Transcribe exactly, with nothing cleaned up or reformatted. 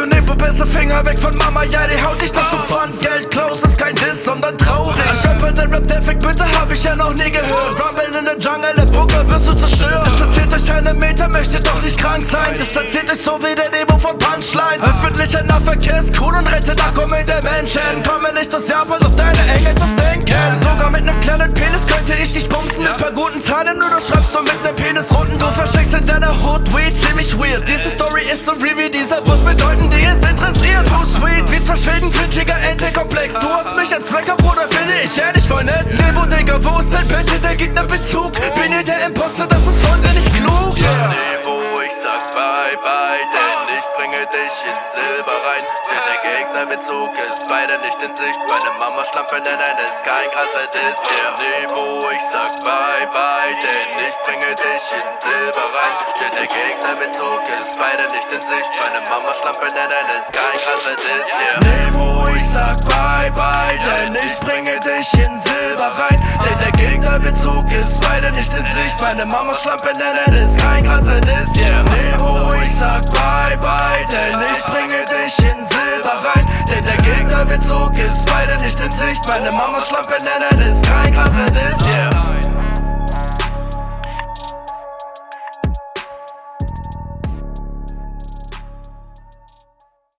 You Nebo, besser Finger weg von Mama, ja die haut dich, dass du Pfand Geld klaust, ist kein Diss, sondern traurig. Rapper, der Rap-Defekt, bitte hab ich ja noch nie gehört. Rumble in der Jungle, der Bunker wirst du zerstören. Distanziert euch eine Meter, möchtet doch nicht krank sein. Distanziert euch so wie der Nebo von Punchlines. Öffentlicher Nahverkehr ist cool und rettet Akkume der Menschen. Komme nicht aus Japan, doch deine Engel das denken. Sogar mit nem kleinen Penis könnte ich dich bumsen. Mit paar guten Zahlen, nur du schreibst nur mit nem Penis runden. Du versteckst in deiner Hood Weed, ziemlich weird. Diese Story ist so real wie dieser Bus, bedeuten die es interessiert. Too sweet, wie zwei Schweden, cringiger Ente-Komplex. Du hast mich als Zwecker, Bruder, finde ich ehrlich voll nett. Nebo, Digga, wo ist denn bitte der Gegnerbezug? Bin ihr der Imposter, das ist voll nicht klug, yeah. Nebo, ich sag bye bye, denn ich bringe dich in Silber rein. Denn der Gegnerbezug ist beide nicht in Sicht. Meine Mama Schlampe nennen ist kein krasser Diss, yeah. Nebo, ich sag bye bye, denn ich bringe dich in Silber rein. Denn der Gegnerbezug ist beide nicht in Sicht. Meine Mama Schlampe nennen ist kein krasser Diss, yeah. Nebo, ich sag bye bye, denn ich bringe dich in Silber rein. Denn der Gegnerbezug ist beide nicht in Sicht. Meine Mama Schlampe nennen ist kein krasser Diss, yeah. Nebo, ich sag bye bye, denn ich bringe dich in Silber rein. Denn der Gegnerbezug ist beide nicht in Sicht. Meine Mama Schlampe nennen ist kein krasser Diss, yeah.